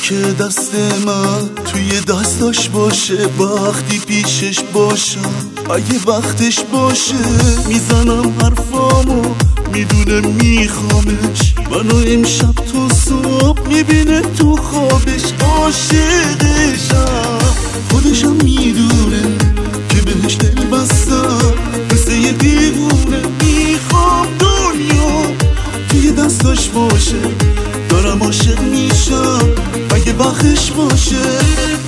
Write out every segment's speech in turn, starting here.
که دست من توی دستاش باشه، وقتی پیشش باشم اگه وقتش باشه میزنم حرفامو، میدونه میخوامش، منو امشب تا صبح میبینه تو خوابش. عاشقشم خودشم میدونه که بهش دل بستم، مثل یه دیوونه میخوام دنیا توی دستاش باشه، دارم عاشق میشم اگه وقتش باشه.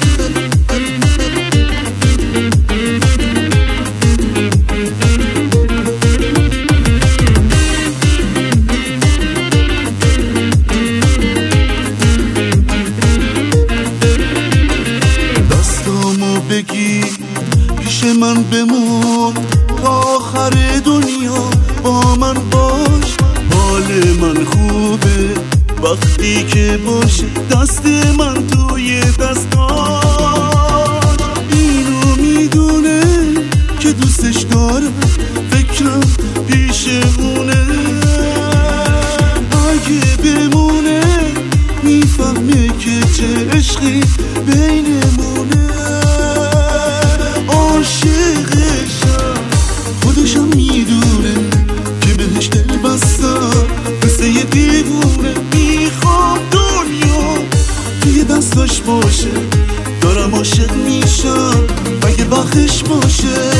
دستامو بگی پیش من بمون تا آخر دنیا، با من باش، حال من خوبه وقتی که باشه دست من توی دستاش. اینو میدونه که دوستش دارم، فکرم پیش اونه، اگه بمونه میفهمه که چه عشقی بینمونه. عاشقشم خودشم میدونه که بهش دل بستم، مثل یه دیوونه میخوام دنیا توی دستاش باشه، دارم عاشق میشم اگه وقتش باشه.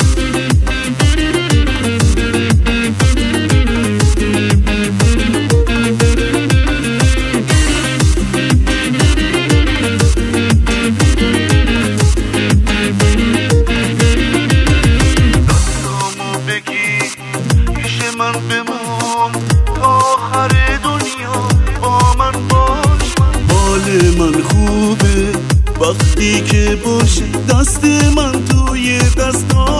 من بمون تا آخر دنیا، با من باش، حال من خوبه وقتی که باشه دست من توی دستاش.